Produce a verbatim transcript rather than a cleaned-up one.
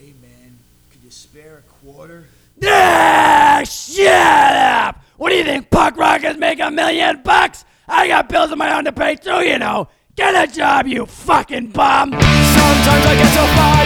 Hey, man, could you spare a quarter? Ah, shut up! What do you think, punk rockers make a million bucks? I got bills of my own to pay too, you know. Get a job, you fucking bum! Sometimes I get so far